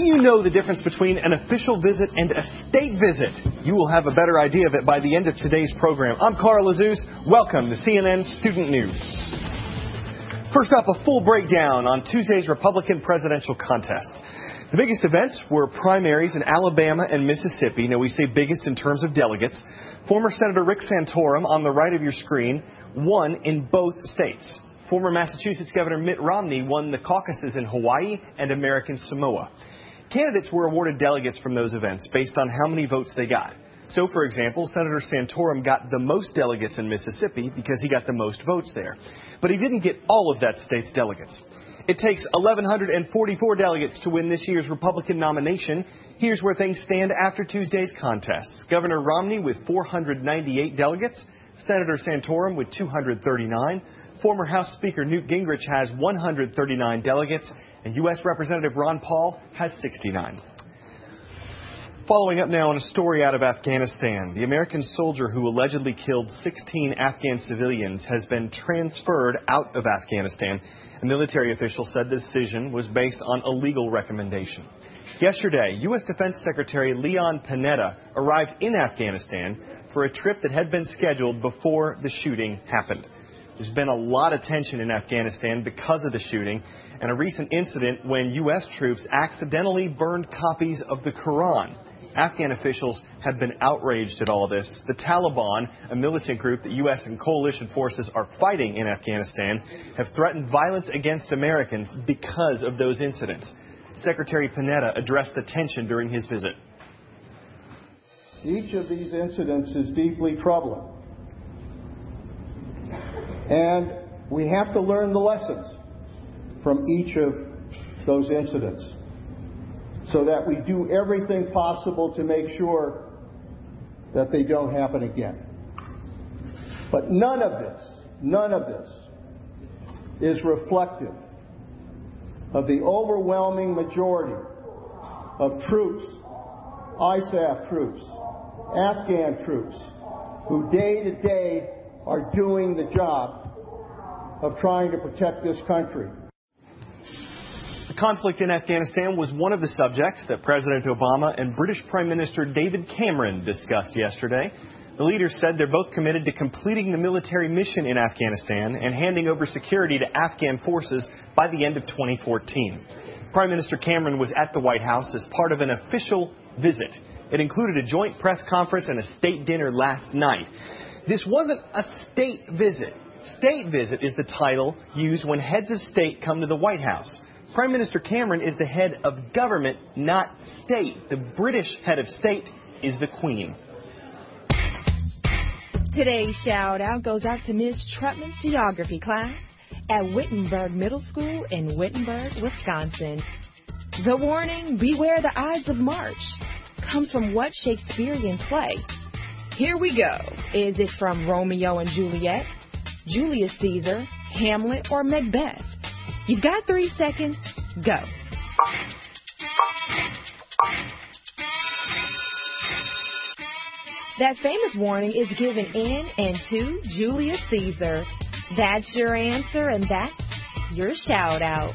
you know the difference between an official visit and a state visit? You will have a better idea of it by the end of today's program. I'm Carl Azus. Welcome to CNN Student News. First up, a full breakdown on Tuesday's Republican presidential contests. The biggest events were primaries in Alabama and Mississippi. Now, we say biggest in terms of delegates. Former Senator Rick Santorum, on the right of your screen, won in both states. Former Massachusetts Governor Mitt Romney won the caucuses in Hawaii and American Samoa. Candidates were awarded delegates from those events based on how many votes they got. So, for example, Senator Santorum got the most delegates in Mississippi because he got the most votes there. But he didn't get all of that state's delegates. It takes 1,144 delegates to win this year's Republican nomination. Here's where things stand after Tuesday's contests. Governor Romney with 498 delegates, Senator Santorum with 239, former House Speaker Newt Gingrich has 139 delegates, and U.S. Representative Ron Paul has 69. Following up now on a story out of Afghanistan, the American soldier who allegedly killed 16 Afghan civilians has been transferred out of Afghanistan. A military official said the decision was based on a legal recommendation. Yesterday, U.S. Defense Secretary Leon Panetta arrived in Afghanistan for a trip that had been scheduled before the shooting happened. There's been a lot of tension in Afghanistan because of the shooting and a recent incident when U.S. troops accidentally burned copies of the Quran. Afghan officials have been outraged at all this. The Taliban, a militant group that U.S. and coalition forces are fighting in Afghanistan, have threatened violence against Americans because of those incidents. Secretary Panetta addressed the tension during his visit. Each of these incidents is deeply troubling. And we have to learn the lessons from each of those incidents so that we do everything possible to make sure that they don't happen again. But none of this is reflective of the overwhelming majority of troops, ISAF troops, Afghan troops, who day to day are doing the job of trying to protect this country. The conflict in Afghanistan was one of the subjects that President Obama and British Prime Minister David Cameron discussed yesterday. The leaders said they're both committed to completing the military mission in Afghanistan and handing over security to Afghan forces by the end of 2014. Prime Minister Cameron was at the White House as part of an official visit. It included a joint press conference and a state dinner last night. This wasn't a state visit. State visit is the title used when heads of state come to the White House. Prime Minister Cameron is the head of government, not state. The British head of state is the Queen. Today's shout out goes out to Ms. Trutman's geography class at Wittenberg Middle School in Wittenberg, Wisconsin. The warning, beware the Ides of March, comes from what Shakespearean play? Here we go. Is it from Romeo and Juliet, Julius Caesar, Hamlet, or Macbeth? You've got 3 seconds. Go. That famous warning is given in and to Julius Caesar. That's your answer, and that's your shout out.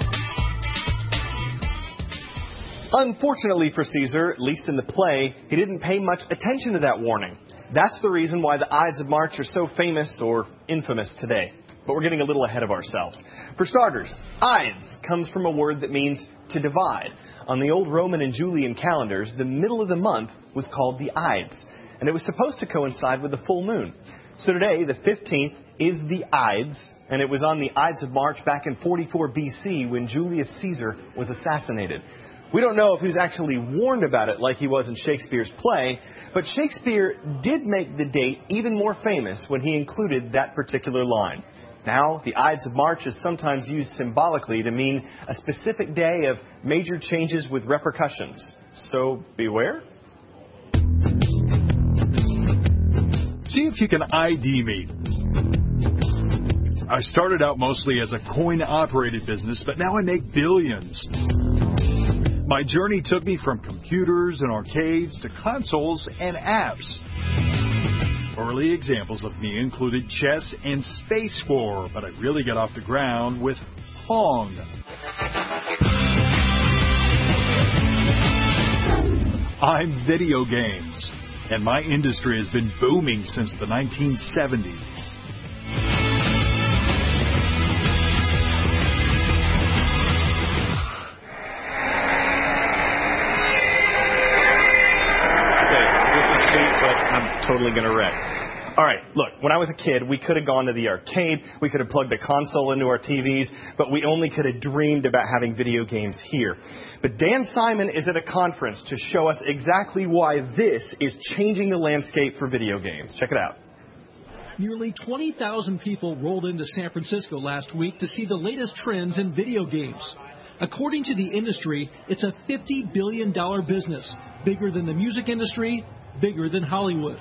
Unfortunately for Caesar, at least in the play, he didn't pay much attention to that warning. That's the reason why the Ides of March are so famous or infamous today. But we're getting a little ahead of ourselves. For starters, Ides comes from a word that means to divide. On the old Roman and Julian calendars, the middle of the month was called the Ides, and it was supposed to coincide with the full moon. So today, the 15th, is the Ides, and it was on the Ides of March back in 44 BC when Julius Caesar was assassinated. We don't know if he was actually warned about it like he was in Shakespeare's play, but Shakespeare did make the date even more famous when he included that particular line. Now, the Ides of March is sometimes used symbolically to mean a specific day of major changes with repercussions. So, beware. See if you can ID me. I started out mostly as a coin-operated business, but now I make billions. My journey took me from computers and arcades to consoles and apps. Early examples of me included chess and Space War, but I really got off the ground with Pong. I'm video games, and my industry has been booming since the 1970s. Totally going to wreck. All right, look, when I was a kid, we could have gone to the arcade, we could have plugged a console into our TVs, but we only could have dreamed about having video games here. But Dan Simon is at a conference to show us exactly why this is changing the landscape for video games. Check it out. Nearly 20,000 people rolled into San Francisco last week to see the latest trends in video games. According to the industry, it's a $50 billion business, bigger than the music industry, bigger than Hollywood.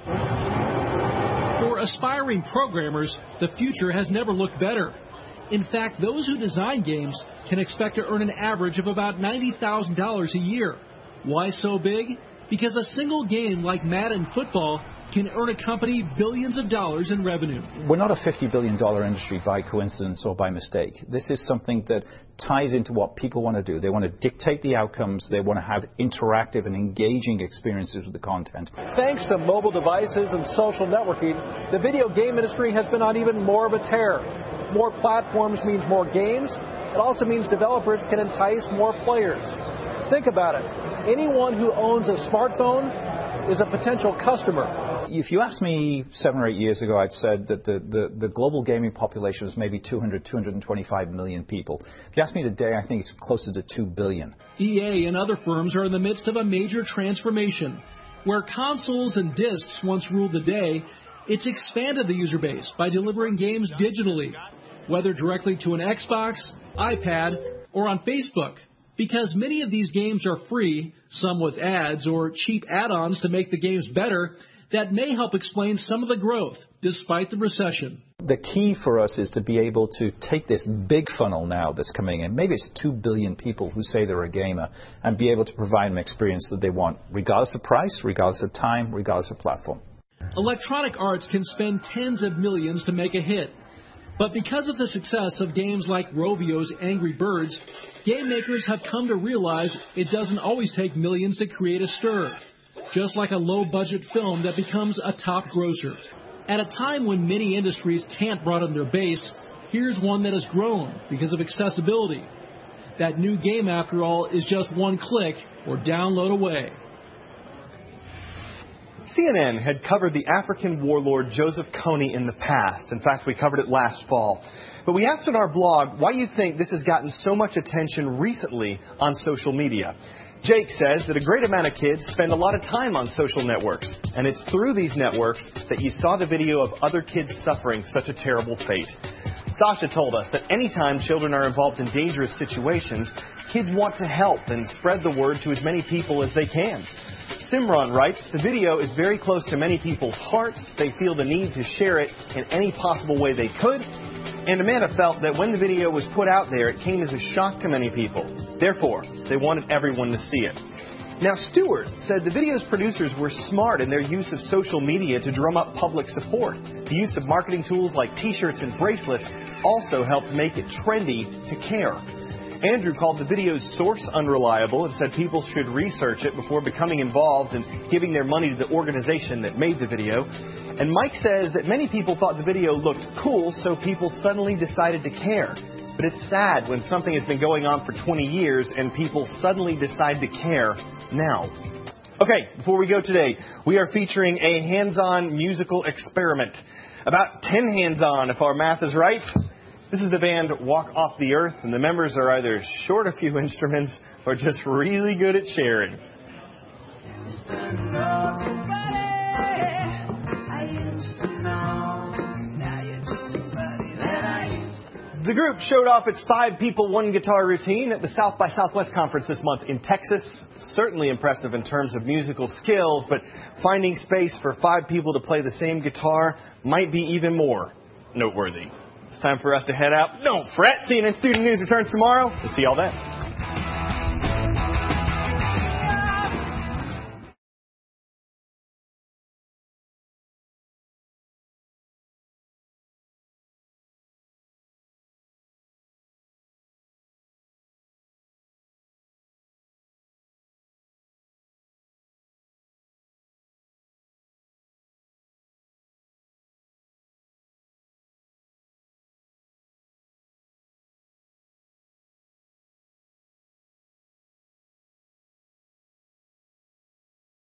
For aspiring programmers, the future has never looked better. In fact, those who design games can expect to earn an average of about $90,000 a year. Why so big? Because a single game like Madden football can earn a company billions of dollars in revenue. We're not a $50 billion industry by coincidence or by mistake. This is something that ties into what people want to do. They want to dictate the outcomes. They want to have interactive and engaging experiences with the content. Thanks to mobile devices and social networking, the video game industry has been on even more of a tear. More platforms means more games. It also means developers can entice more players. Think about it. Anyone who owns a smartphone is a potential customer. If you asked me 7 or 8 years ago, I'd said that the global gaming population is maybe 225 million people. If you ask me today, I think it's closer to 2 billion. EA and other firms are in the midst of a major transformation. Where consoles and discs once ruled the day, it's expanded the user base by delivering games digitally, whether directly to an Xbox, iPad, or on Facebook. Because many of these games are free, some with ads or cheap add-ons to make the games better, that may help explain some of the growth, despite the recession. The key for us is to be able to take this big funnel now that's coming in, maybe it's 2 billion people who say they're a gamer, and be able to provide them an experience that they want, regardless of price, regardless of time, regardless of platform. Electronic Arts can spend tens of millions to make a hit. But because of the success of games like Rovio's Angry Birds, game makers have come to realize it doesn't always take millions to create a stir. Just like a low-budget film that becomes a top grosser. At a time when many industries can't broaden their base, here's one that has grown because of accessibility. That new game, after all, is just one click or download away. CNN had covered the African warlord Joseph Kony in the past. In fact, we covered it last fall. But we asked on our blog why you think this has gotten so much attention recently on social media. Jake says that a great amount of kids spend a lot of time on social networks, and it's through these networks that you saw the video of other kids suffering such a terrible fate. Sasha told us that anytime children are involved in dangerous situations, kids want to help and spread the word to as many people as they can. Simran writes, the video is very close to many people's hearts. They feel the need to share it in any possible way they could. And Amanda felt that when the video was put out there, it came as a shock to many people. Therefore, they wanted everyone to see it. Now, Stewart said the video's producers were smart in their use of social media to drum up public support. The use of marketing tools like T-shirts and bracelets also helped make it trendy to care. Andrew called the video's source unreliable and said people should research it before becoming involved and giving their money to the organization that made the video. And Mike says that many people thought the video looked cool, so people suddenly decided to care. But it's sad when something has been going on for 20 years and people suddenly decide to care now. Okay, before we go today, we are featuring a hands-on musical experiment. About 10 hands-on, if our math is right. This is the band Walk Off the Earth, and the members are either short a few instruments or just really good at sharing. The group showed off its 5-people, 1-guitar routine at the South by Southwest conference this month in Texas. Certainly impressive in terms of musical skills, but finding space for 5 people to play the same guitar might be even more noteworthy. It's time for us to head out. Don't fret. CNN Student News returns tomorrow. We'll see y'all then.